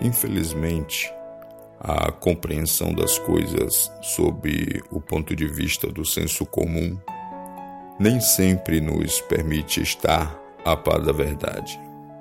Infelizmente, a compreensão das coisas sob o ponto de vista do senso comum nem sempre nos permite estar a par da verdade.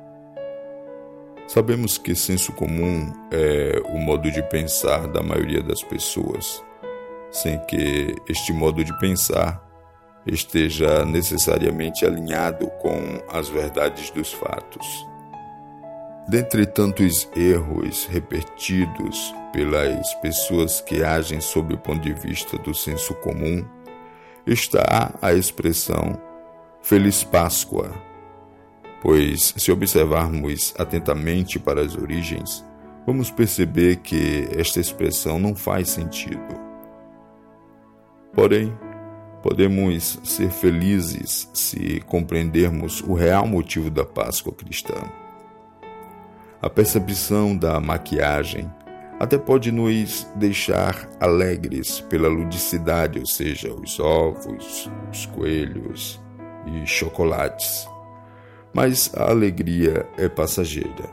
Sabemos que senso comum é o modo de pensar da maioria das pessoas, sem que este modo de pensar esteja necessariamente alinhado com as verdades dos fatos. Dentre tantos erros repetidos pelas pessoas que agem sob o ponto de vista do senso comum, está a expressão Feliz Páscoa, pois, se observarmos atentamente para as origens, vamos perceber que esta expressão não faz sentido. Porém, podemos ser felizes se compreendermos o real motivo da Páscoa cristã. A percepção da maquiagem até pode nos deixar alegres pela ludicidade, ou seja, os ovos, os coelhos e chocolates. Mas a alegria é passageira.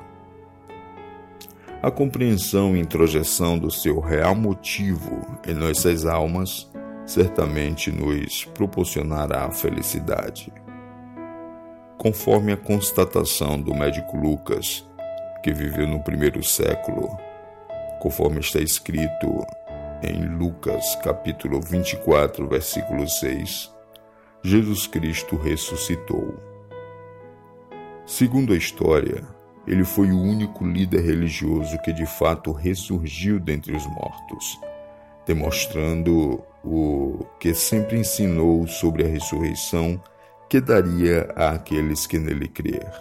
A compreensão e introjeção do seu real motivo em nossas almas certamente nos proporcionará a felicidade. Conforme a constatação do médico Lucas, que viveu no primeiro século, conforme está escrito em Lucas capítulo 24, versículo 6, Jesus Cristo ressuscitou. Segundo a história, ele foi o único líder religioso que de fato ressurgiu dentre os mortos, demonstrando o que sempre ensinou sobre a ressurreição que daria àqueles que nele crer.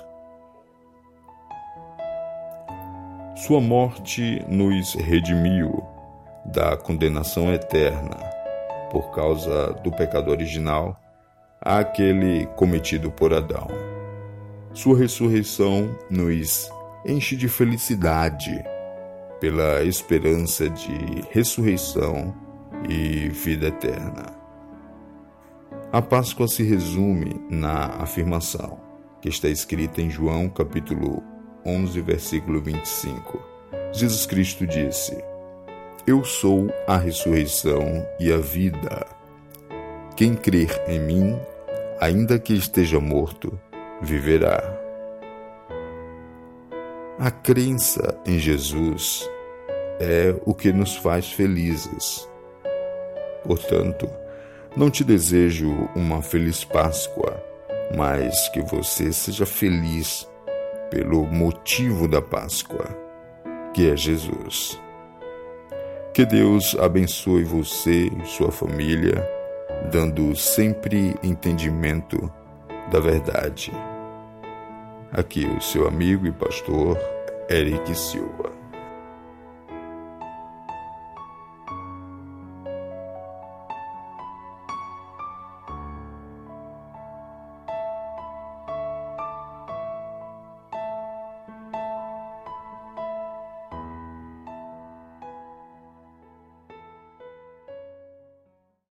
Sua morte nos redimiu da condenação eterna por causa do pecado original àquele cometido por Adão. Sua ressurreição nos enche de felicidade pela esperança de ressurreição e vida eterna. A Páscoa se resume na afirmação que está escrita em João capítulo 11, versículo 25. Jesus Cristo disse: Eu sou a ressurreição e a vida. Quem crer em mim, ainda que esteja morto, viverá. A crença em Jesus é o que nos faz felizes. Portanto, não te desejo uma feliz Páscoa, mas que você seja feliz pelo motivo da Páscoa, que é Jesus. Que Deus abençoe você e sua família, dando sempre entendimento da verdade. Aqui o seu amigo e pastor Eric Silva.